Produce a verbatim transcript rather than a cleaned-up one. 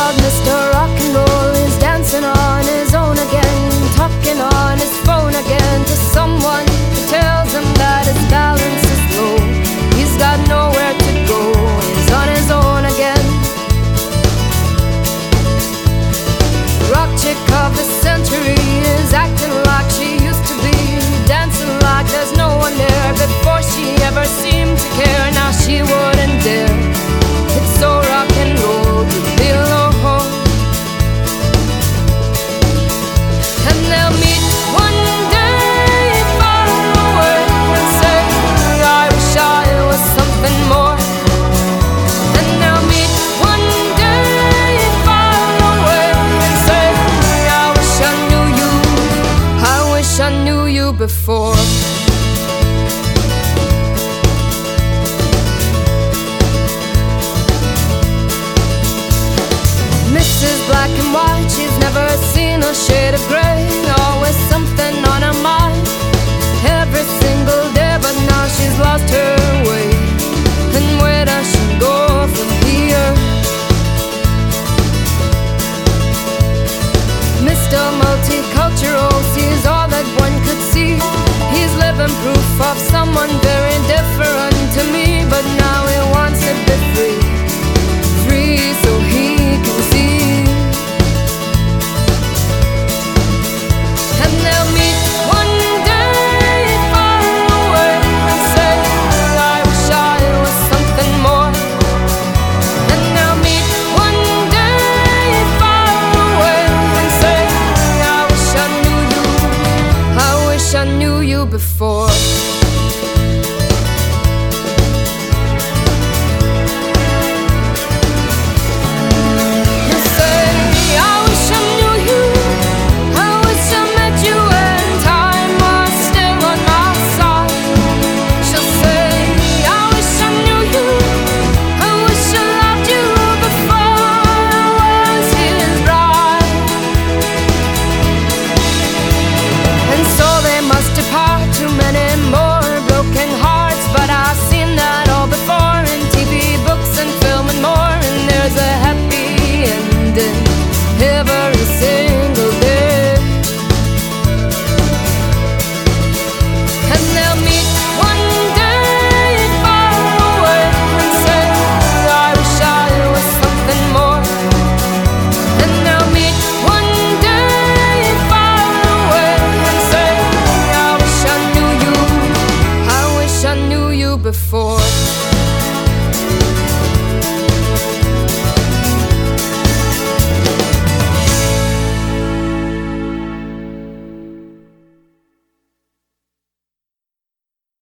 called Mister Rock and Roll. He's dancing on his own again, talking on his phone again to someone who tells him that his balance is low. He's got nowhere to go, he's on his own again. Rock chick of the century is acting like she used to be, dancing like there's no one there. Before she ever seemed to care, now she wouldn't dare. It's so rock and roll to be alone. And they'll meet one day far away and say, I wish I was something more. And they'll meet one day far away and say, I wish I knew you, I wish I knew you before. Missus Black and White, she's never seen a shade of grey. Always something on her mind every single day, but now she's lost her way. And where does she go from here? Mister Multicultural sees all that one could see. He's living proof of someone very different to me, but now he wants to be free, free so he can see. And they'll meet one day far away and say, I wish I was something more. And they'll meet one day far away and say, I wish I knew you, I wish I knew you before.